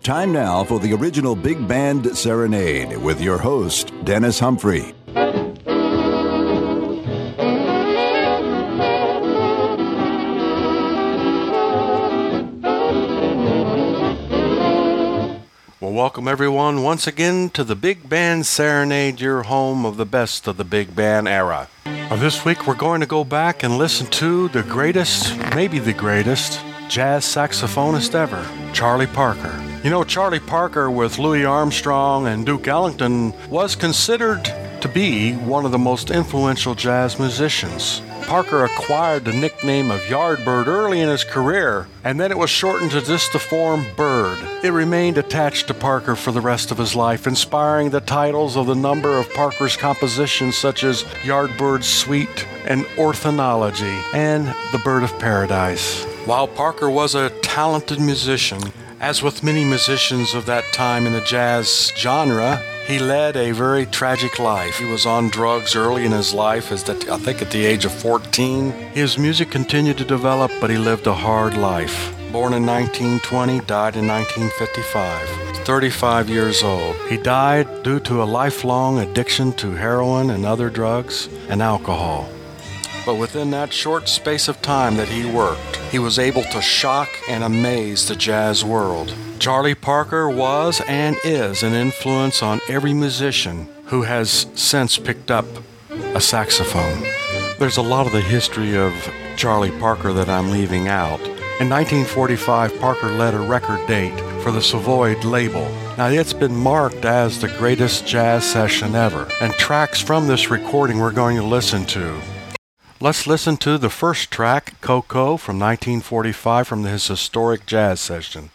Time now for the original Big Band Serenade with your host, Dennis Humphrey. Well, welcome everyone once again to the Big Band Serenade, your home of the best of the big band era. This week we're going to go back and listen to the greatest, maybe the greatest, jazz saxophonist ever, Charlie Parker. You know, Charlie Parker with Louis Armstrong and Duke Ellington was considered to be one of the most influential jazz musicians. Parker acquired the nickname of Yardbird early in his career, and then it was shortened to just the form Bird. It remained attached to Parker for the rest of his life, inspiring the titles of the number of Parker's compositions such as Yardbird's Suite and Orthonology and The Bird of Paradise. While Parker was a talented musician, as with many musicians of that time in the jazz genre, he led a very tragic life. He was on drugs early in his life, I think at the age of 14. His music continued to develop, but he lived a hard life. Born in 1920, died in 1955, 35 years old. He died due to a lifelong addiction to heroin and other drugs and alcohol. But within that short space of time that he worked, he was able to shock and amaze the jazz world. Charlie Parker was and is an influence on every musician who has since picked up a saxophone. There's a lot of the history of Charlie Parker that I'm leaving out. In 1945, Parker led a record date for the Savoy label. Now, it's been marked as the greatest jazz session ever, and tracks from this recording we're going to listen to. Let's listen to the first track, Coco, from 1945 from his historic jazz session.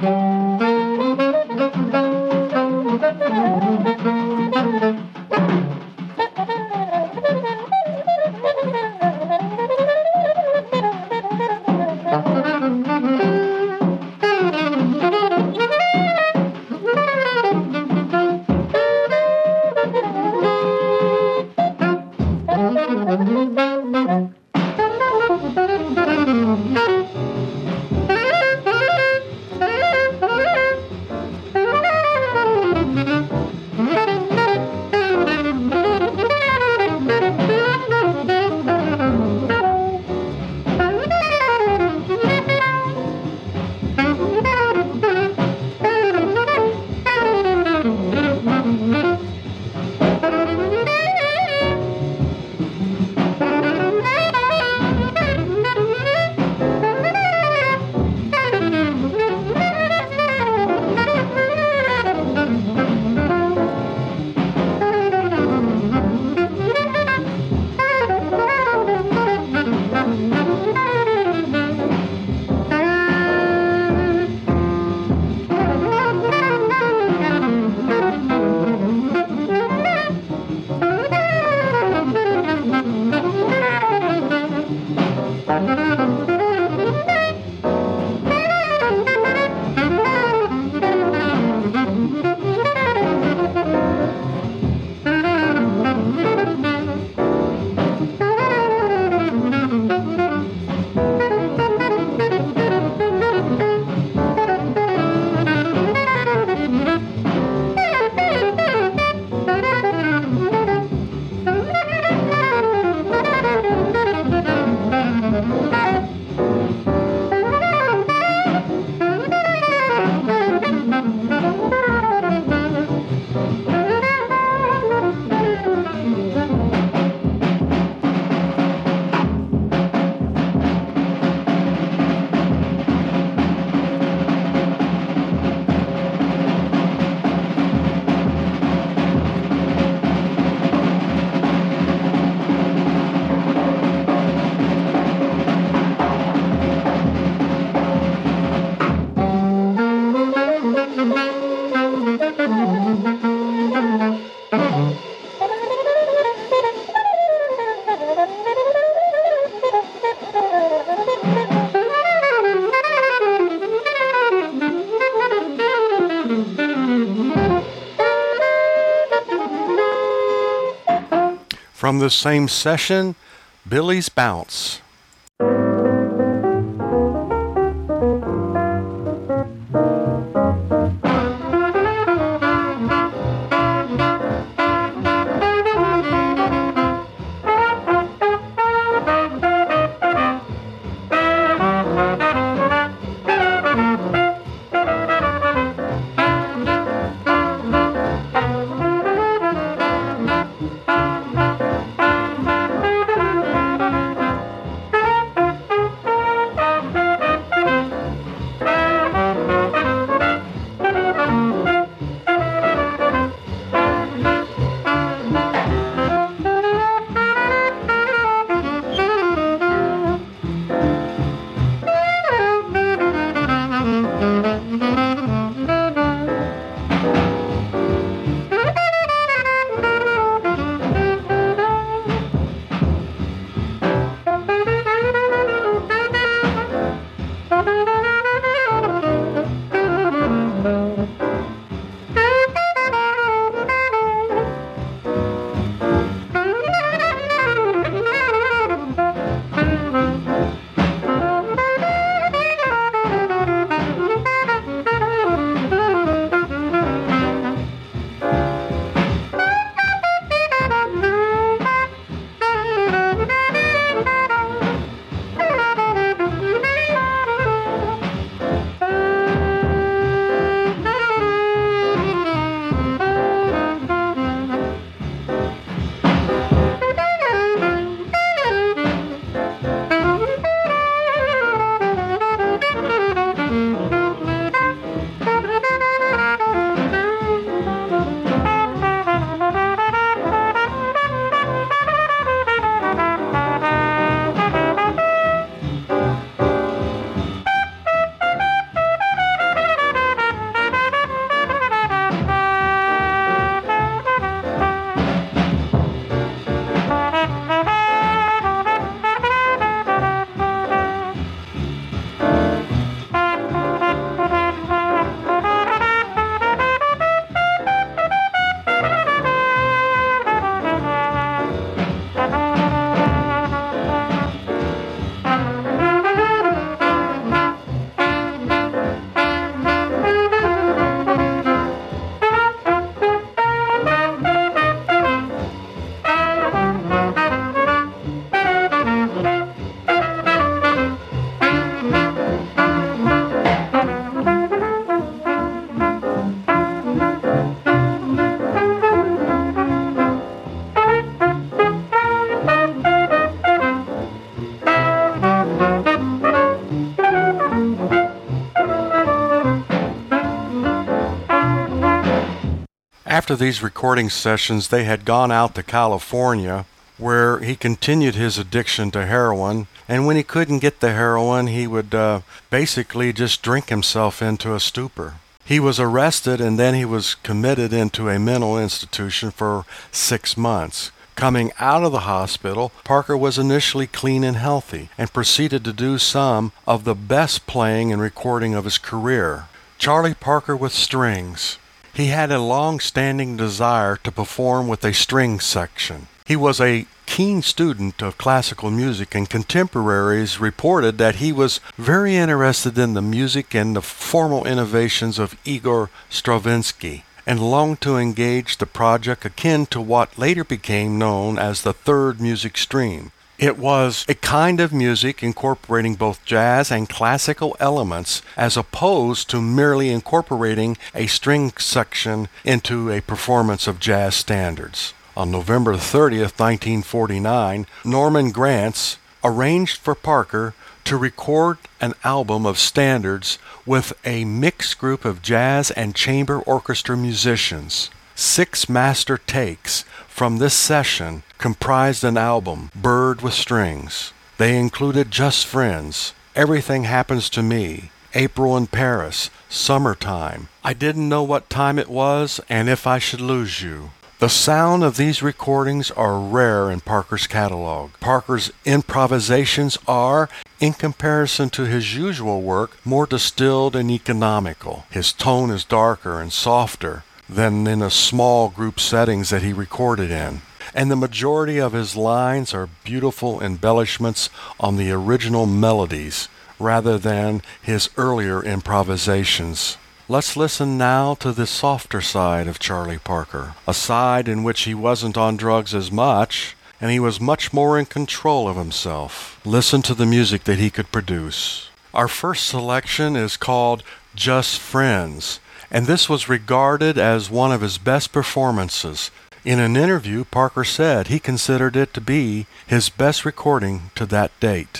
From the same session, Billy's Bounce. After these recording sessions, they had gone out to California, where he continued his addiction to heroin, and when he couldn't get the heroin, he would basically just drink himself into a stupor. He was arrested, and then he was committed into a mental institution for 6 months. Coming out of the hospital, Parker was initially clean and healthy, and proceeded to do some of the best playing and recording of his career. Charlie Parker with strings. He had a long-standing desire to perform with a string section. He was a keen student of classical music, and contemporaries reported that he was very interested in the music and the formal innovations of Igor Stravinsky, and longed to engage the project akin to what later became known as the third music stream. It was a kind of music incorporating both jazz and classical elements, as opposed to merely incorporating a string section into a performance of jazz standards. On November 30th, 1949, Norman Granz arranged for Parker to record an album of standards with a mixed group of jazz and chamber orchestra musicians. 6 master takes from this session comprised an album, Bird with Strings. They included Just Friends, Everything Happens to Me, April in Paris, Summertime, I Didn't Know What Time It Was, and If I Should Lose You. The sound of these recordings are rare in Parker's catalog. Parker's improvisations are, in comparison to his usual work, more distilled and economical. His tone is darker and softer than in the small group settings that he recorded in, and the majority of his lines are beautiful embellishments on the original melodies rather than his earlier improvisations. Let's listen now to the softer side of Charlie Parker, a side in which he wasn't on drugs as much, and he was much more in control of himself. Listen to the music that he could produce. Our first selection is called Just Friends, and this was regarded as one of his best performances. In an interview, Parker said he considered it to be his best recording to that date.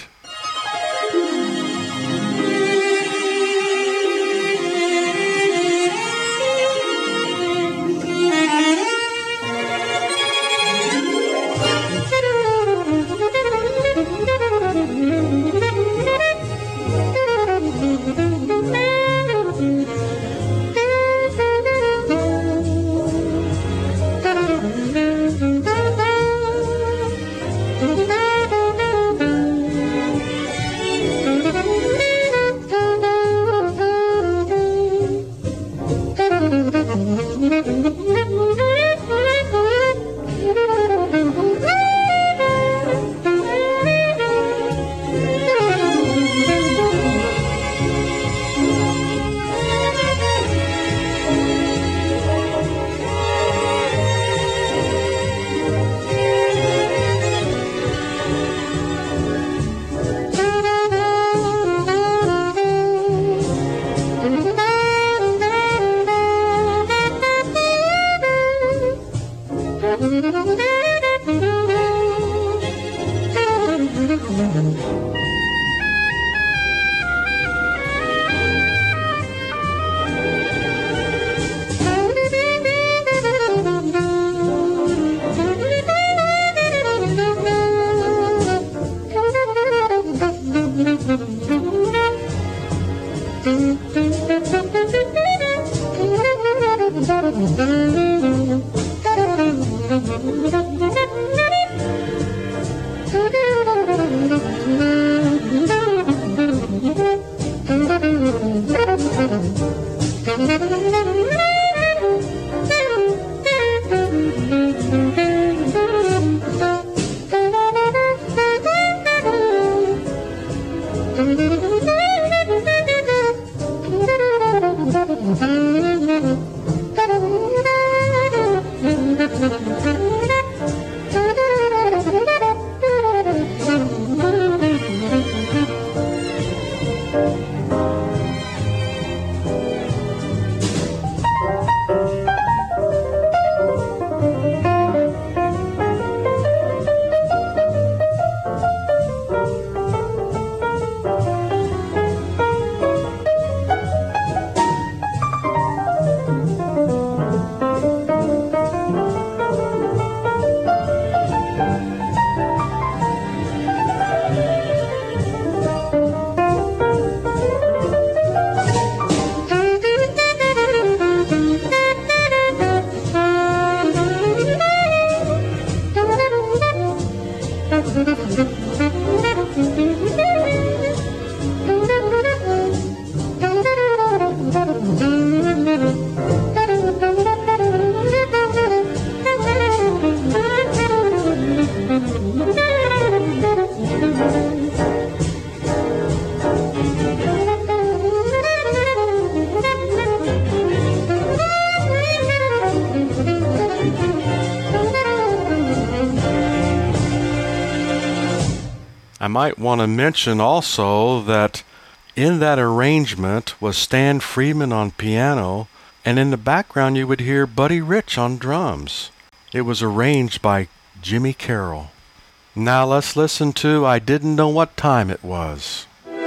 I might want to mention also that in that arrangement was Stan Freedman on piano, and in the background you would hear Buddy Rich on drums. It was arranged by Jimmy Carroll. Now let's listen to I Didn't Know What Time It Was.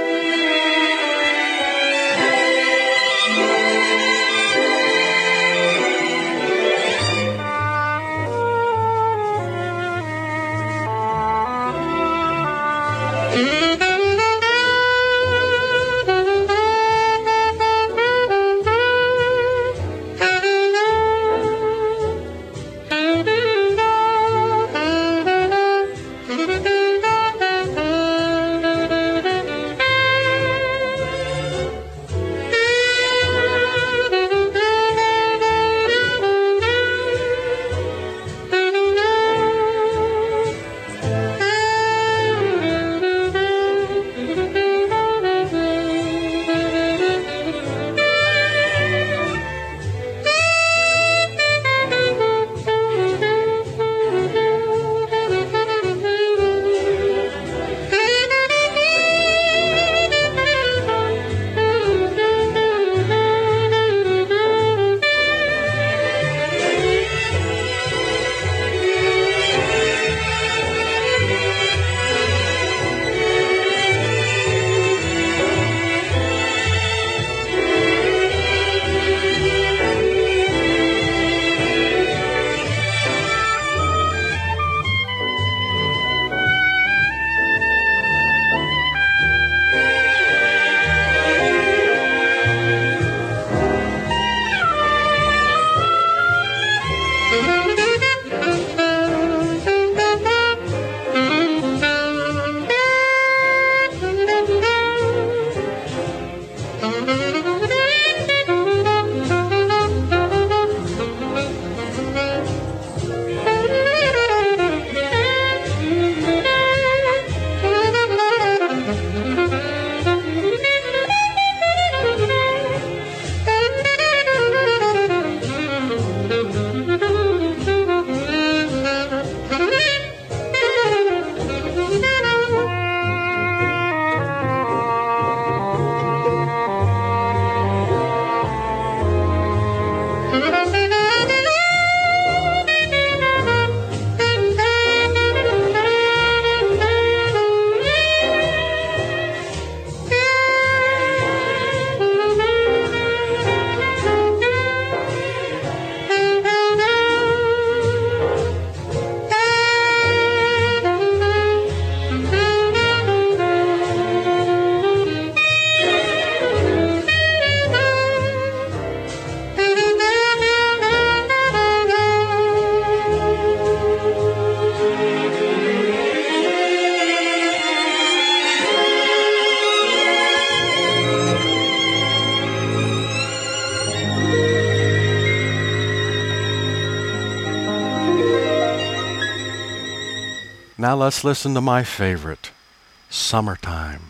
Now let's listen to my favorite, Summertime.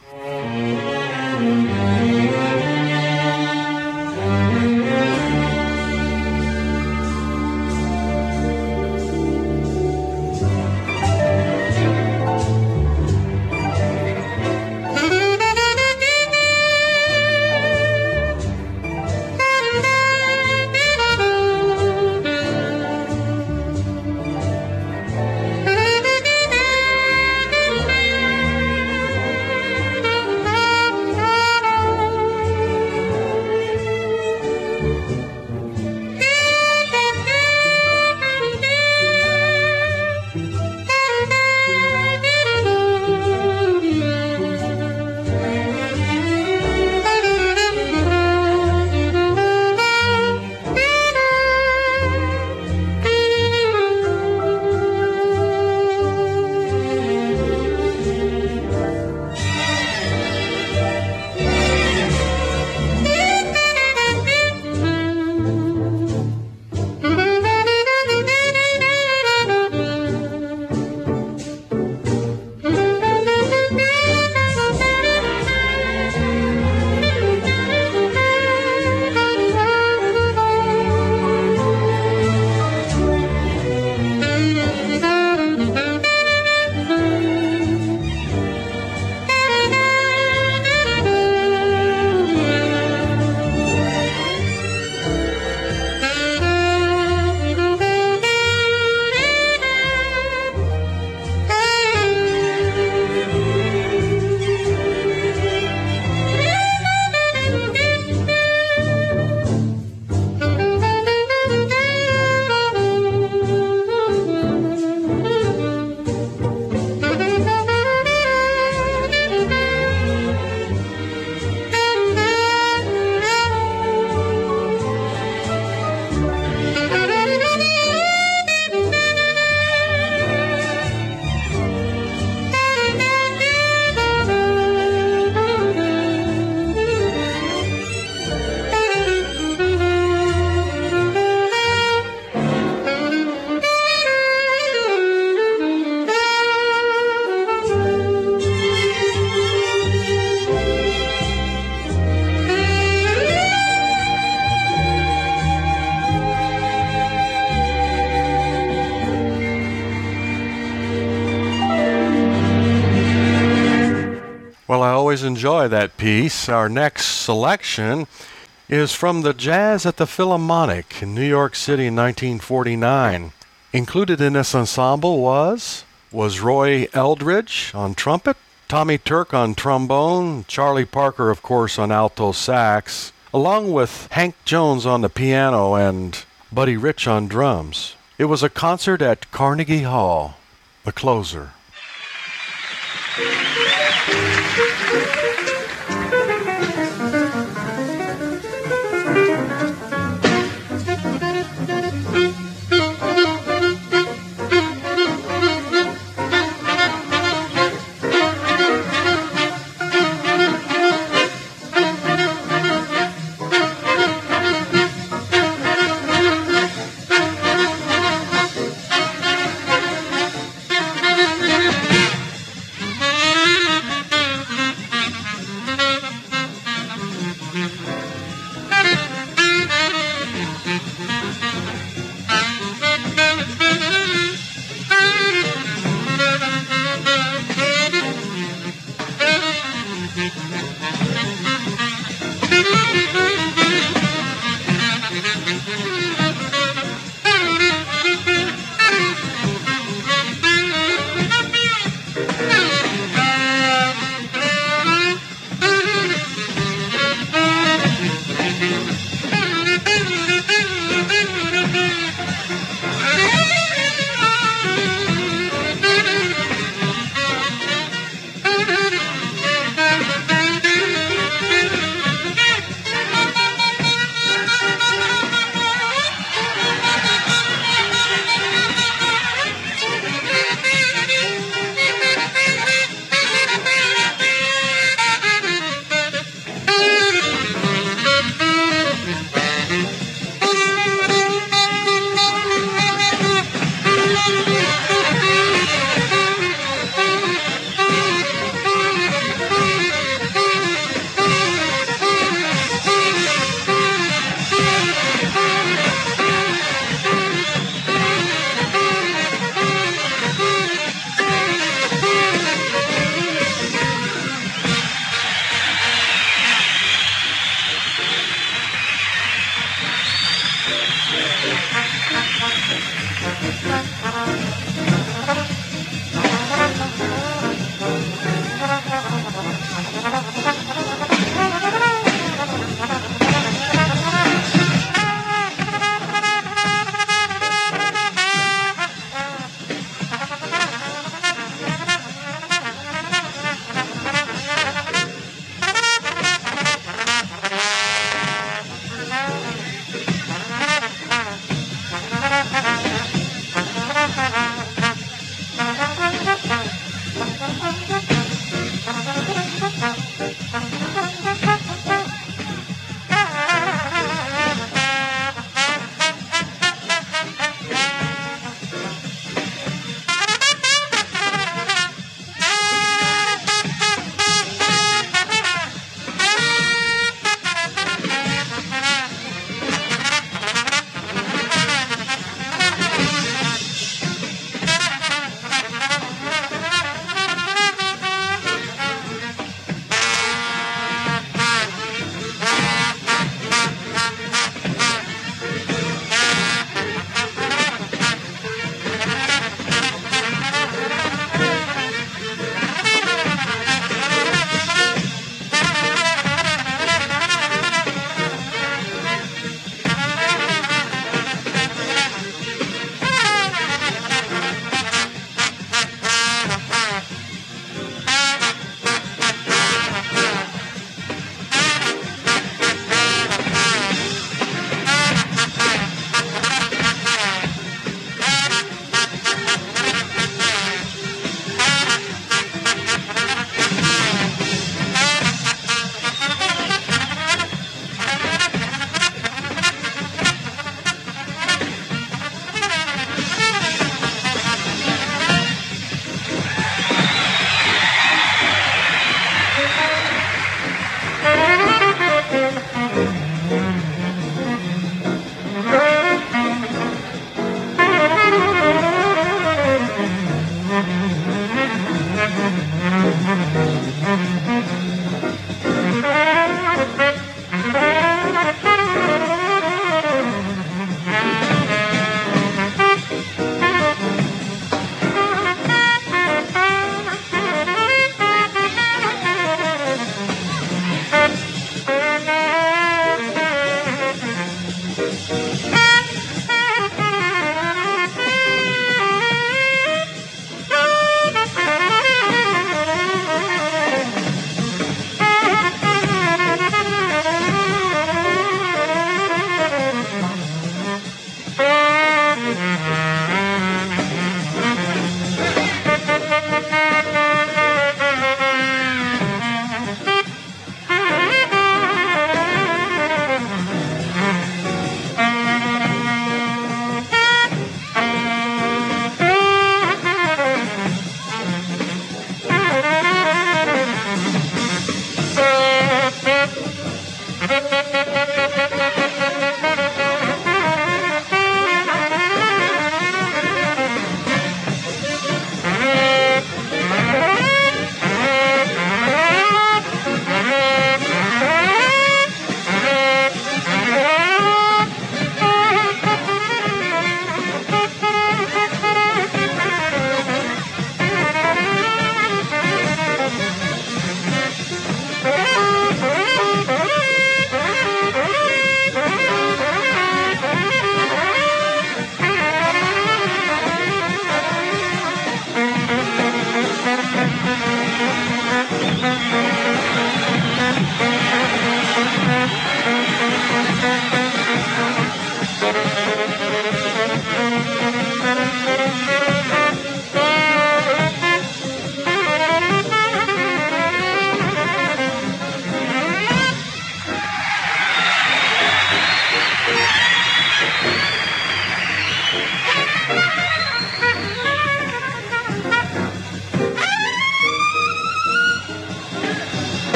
always enjoy that piece. Our next selection is from the Jazz at the Philharmonic in New York City in 1949. Included in this ensemble was Roy Eldridge on trumpet, Tommy Turk on trombone, Charlie Parker, of course, on alto sax, along with Hank Jones on the piano and Buddy Rich on drums. It was a concert at Carnegie Hall, the closer.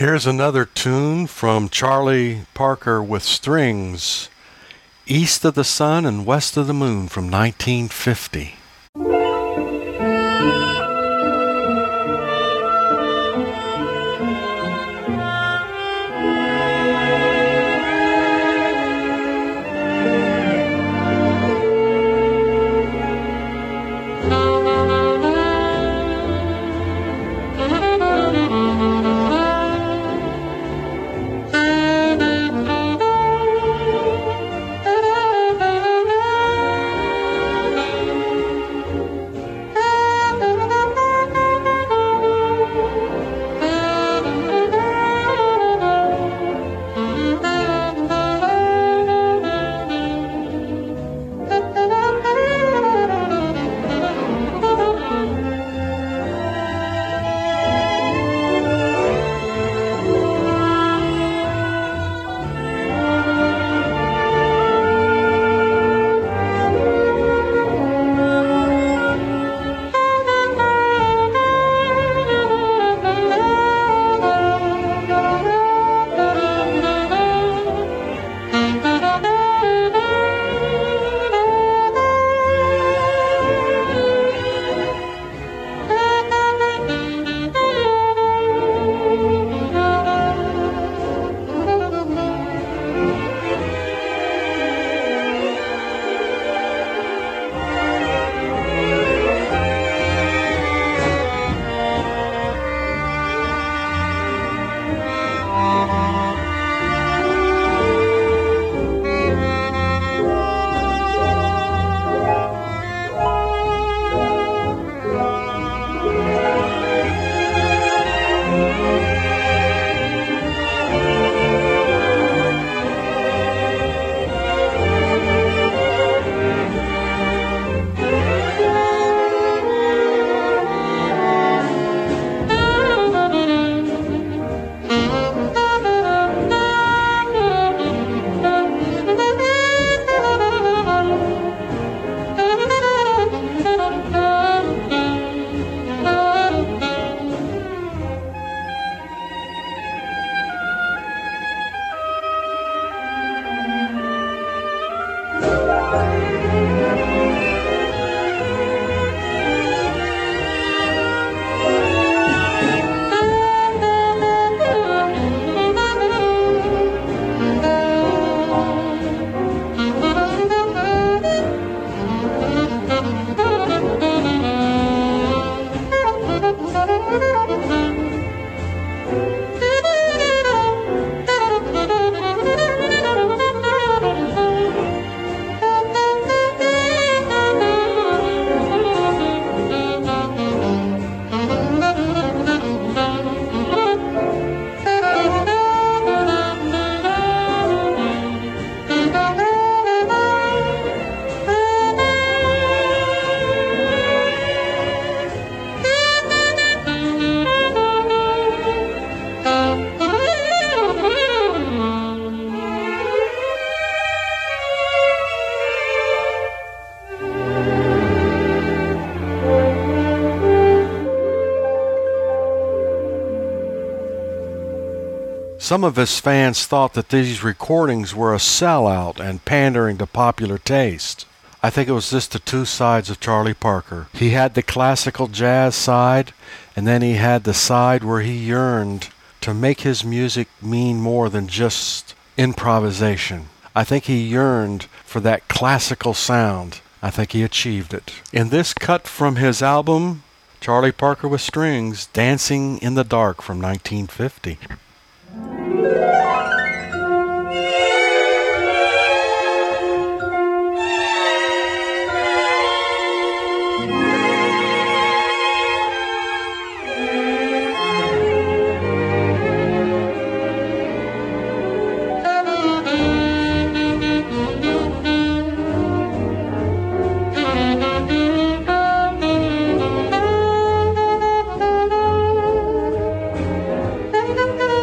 Here's another tune from Charlie Parker with strings, East of the Sun and West of the Moon from 1950. Some of his fans thought that these recordings were a sellout and pandering to popular taste. I think it was just the two sides of Charlie Parker. He had the classical jazz side, and then he had the side where he yearned to make his music mean more than just improvisation. I think he yearned for that classical sound. I think he achieved it. In this cut from his album, Charlie Parker with Strings, Dancing in the Dark from 1950. Thank you.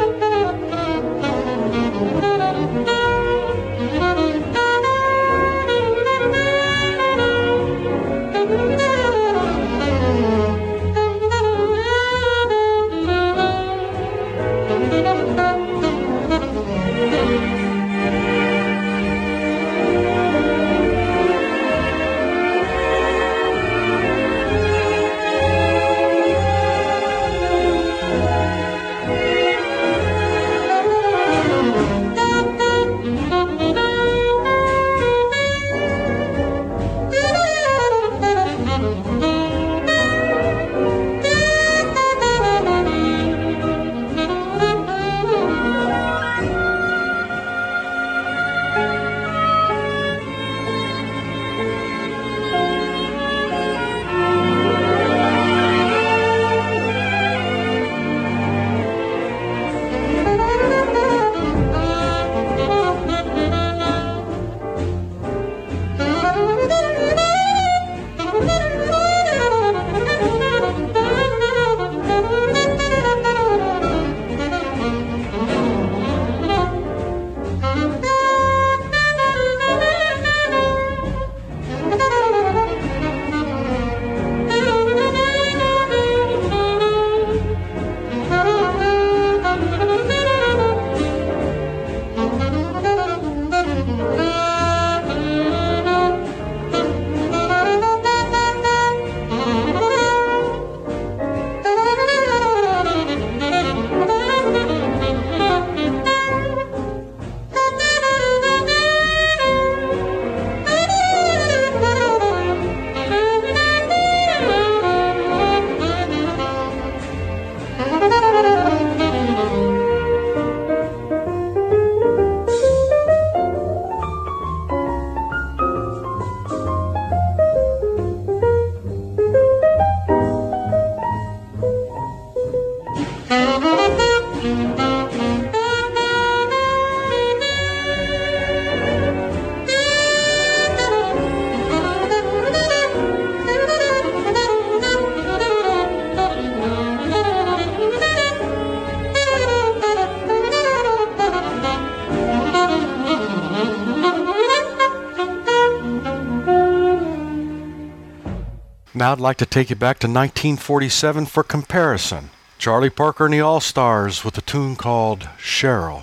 Now I'd like to take you back to 1947 for comparison. Charlie Parker and the All-Stars with a tune called Cheryl.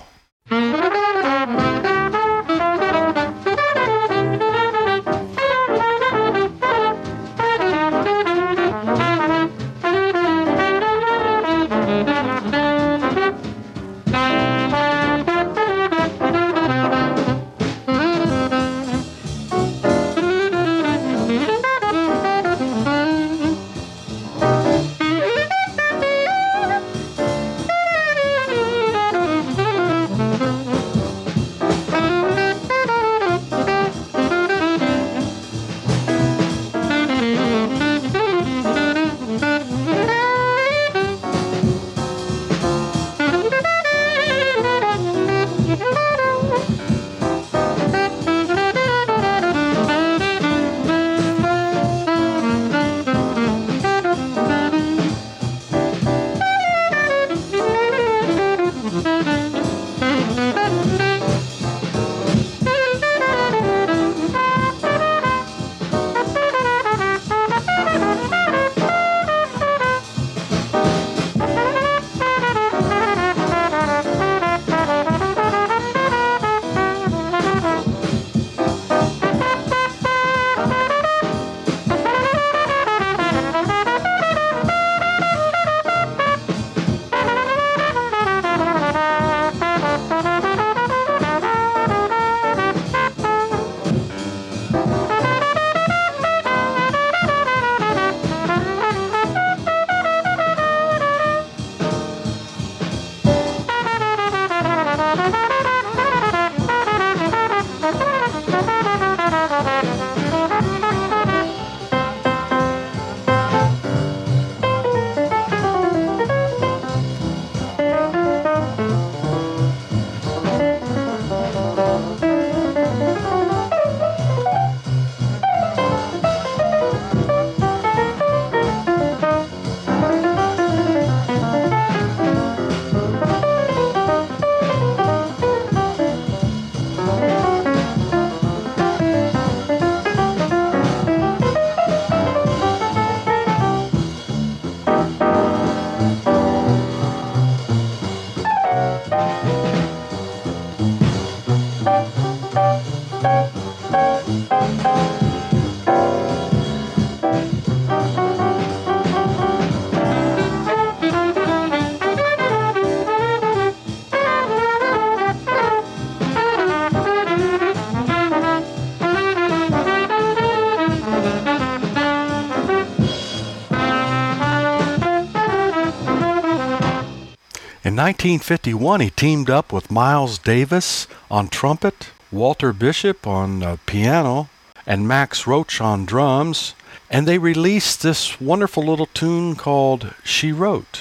In 1951, he teamed up with Miles Davis on trumpet, Walter Bishop on piano, and Max Roach on drums, and they released this wonderful little tune called She Wrote.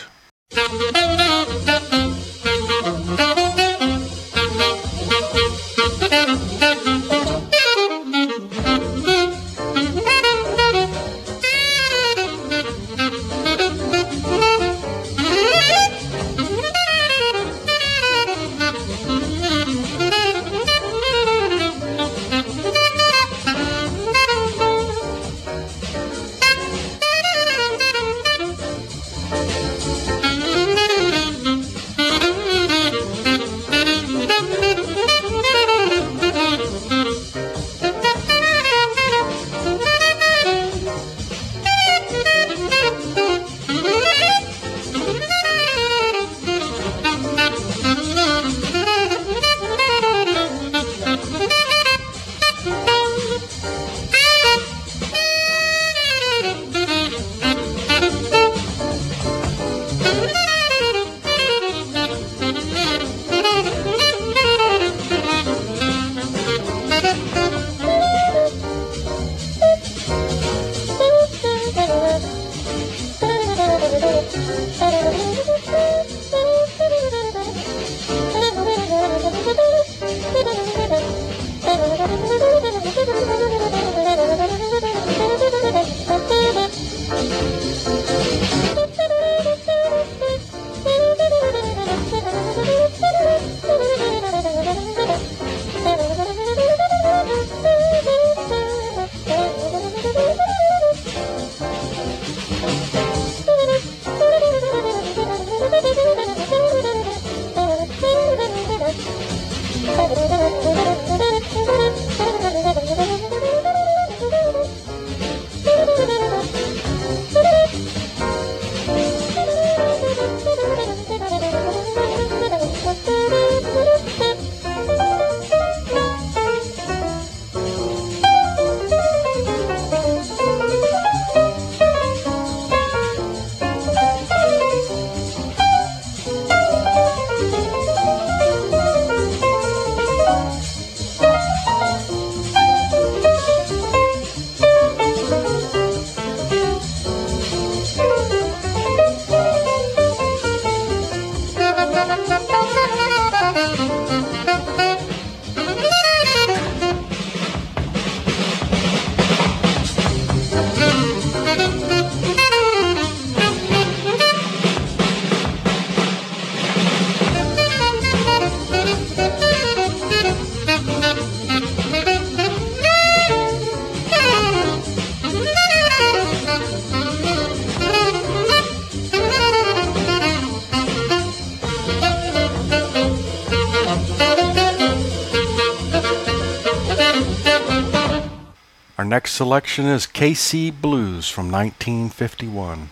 next selection is KC Blues from 1951.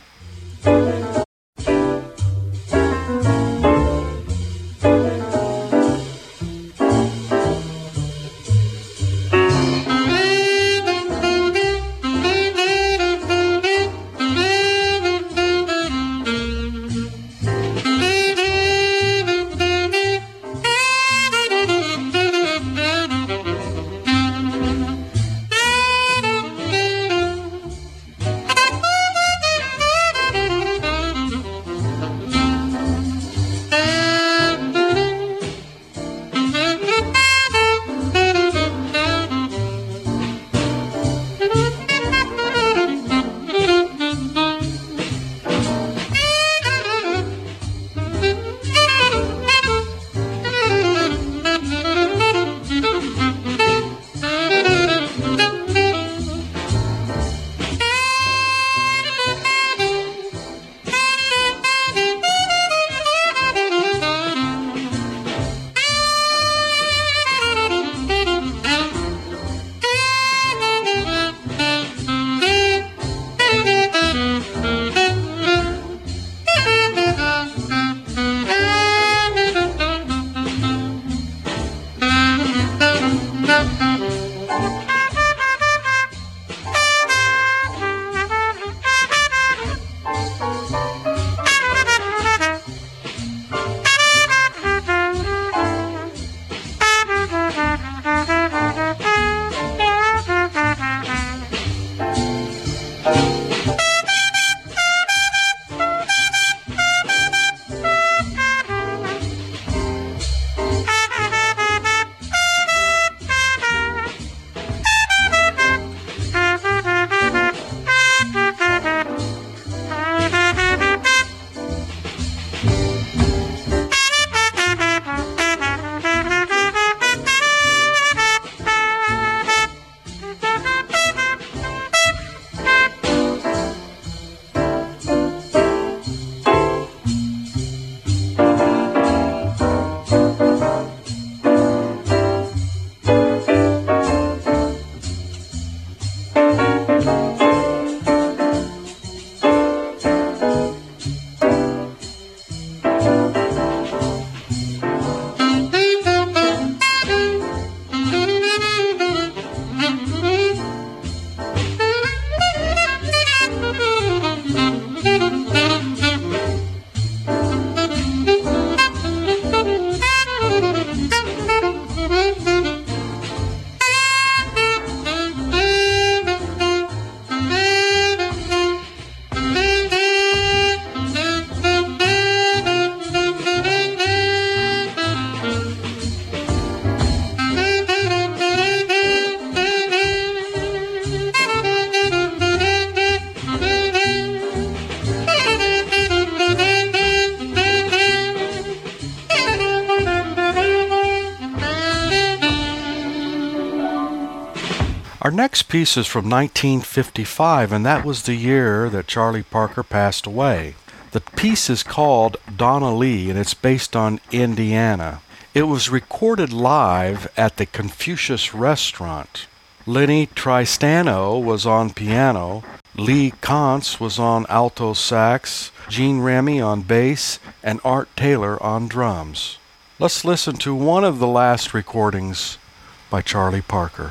Our next piece is from 1955, and that was the year that Charlie Parker passed away. The piece is called Donna Lee, and it's based on Indiana. It was recorded live at the Confucius Restaurant. Lenny Tristano was on piano, Lee Kantz was on alto sax, Gene Remy on bass, and Art Taylor on drums. Let's listen to one of the last recordings by Charlie Parker.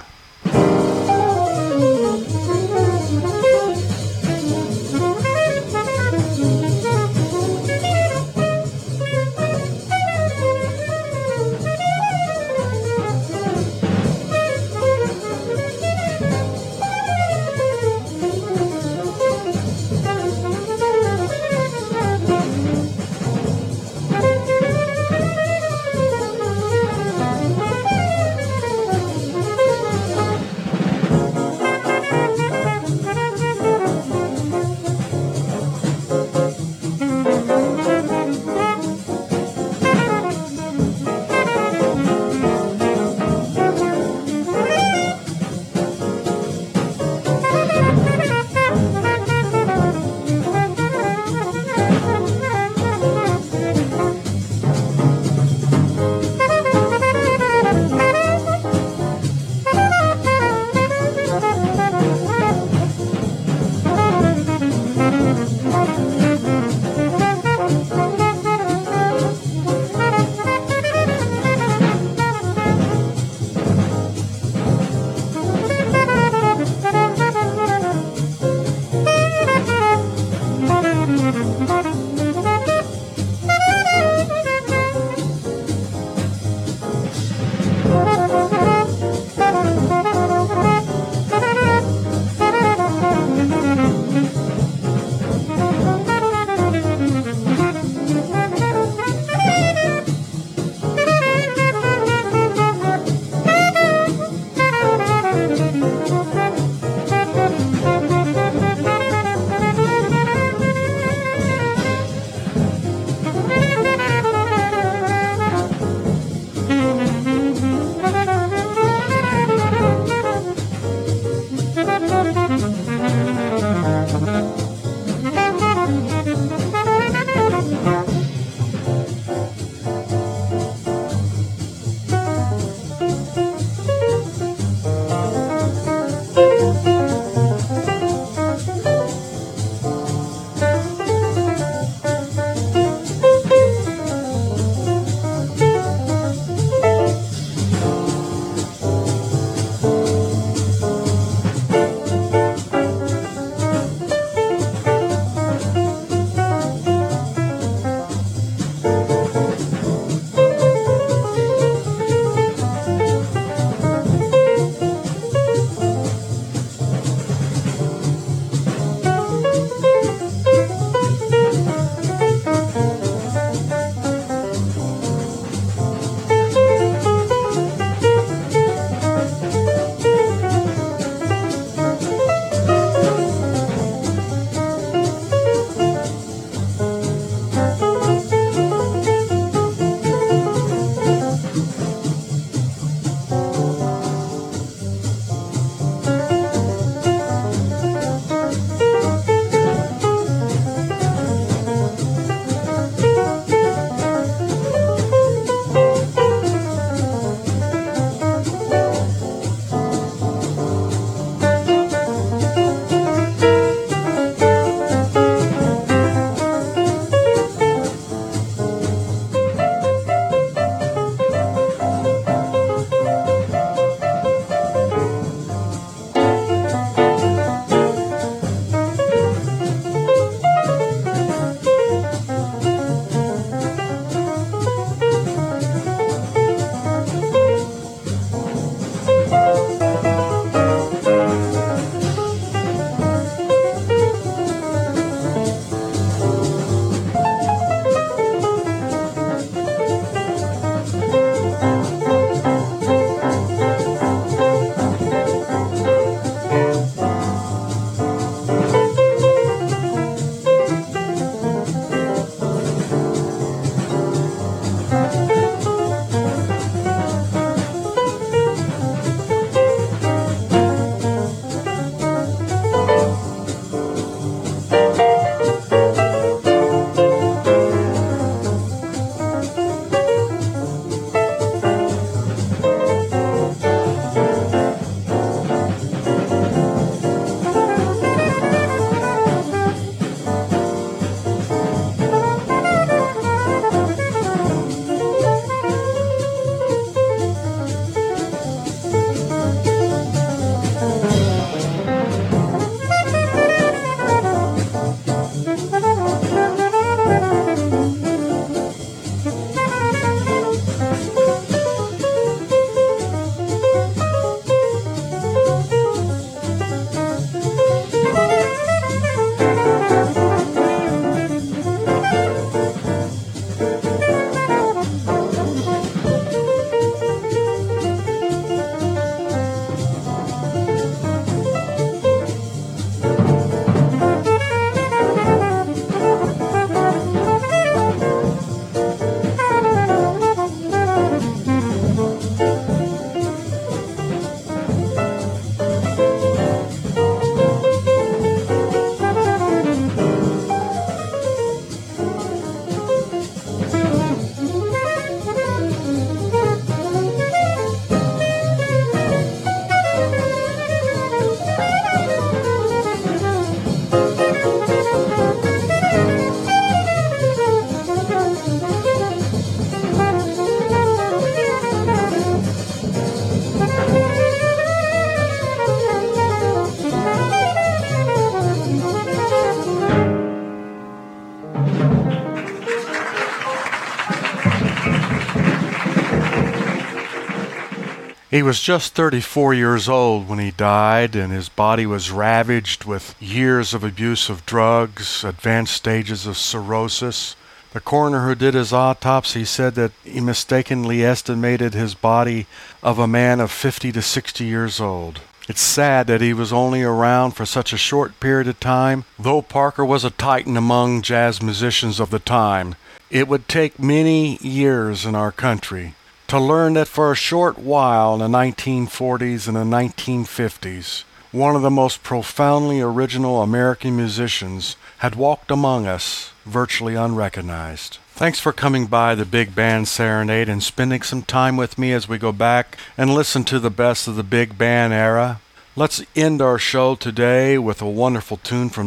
He was just 34 years old when he died, and his body was ravaged with years of abuse of drugs, advanced stages of cirrhosis. The coroner who did his autopsy said that he mistakenly estimated his body of a man of 50 to 60 years old. It's sad that he was only around for such a short period of time. Though Parker was a titan among jazz musicians of the time, it would take many years in our country to learn that for a short while in the 1940s and the 1950s, one of the most profoundly original American musicians had walked among us virtually unrecognized. Thanks for coming by the Big Band Serenade and spending some time with me as we go back and listen to the best of the big band era. Let's end our show today with a wonderful tune from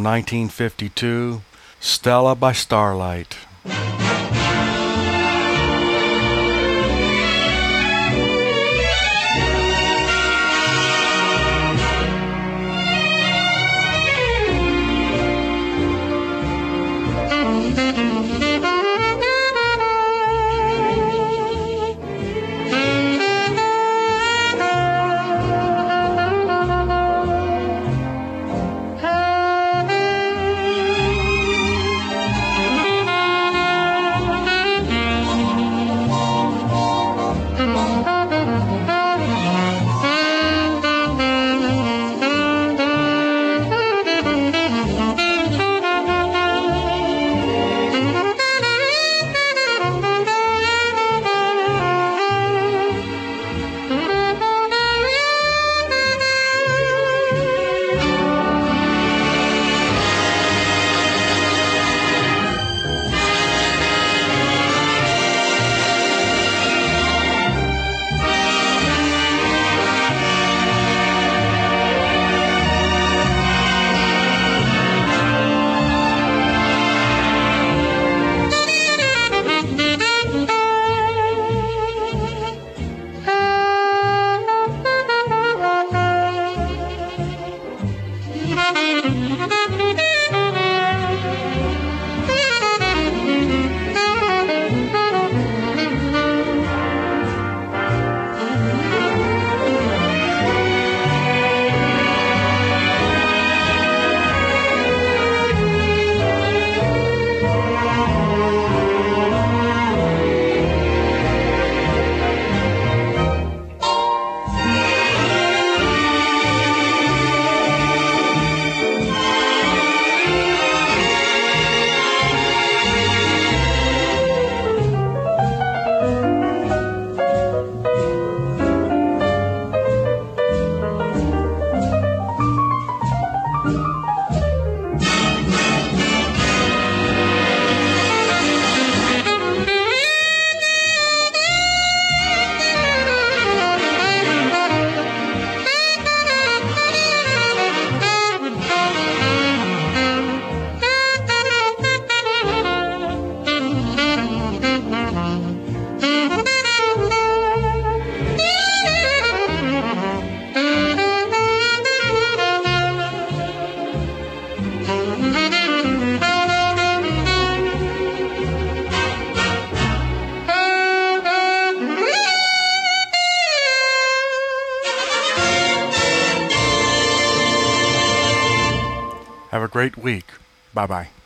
1952, Stella by Starlight. Have a great week. Bye-bye.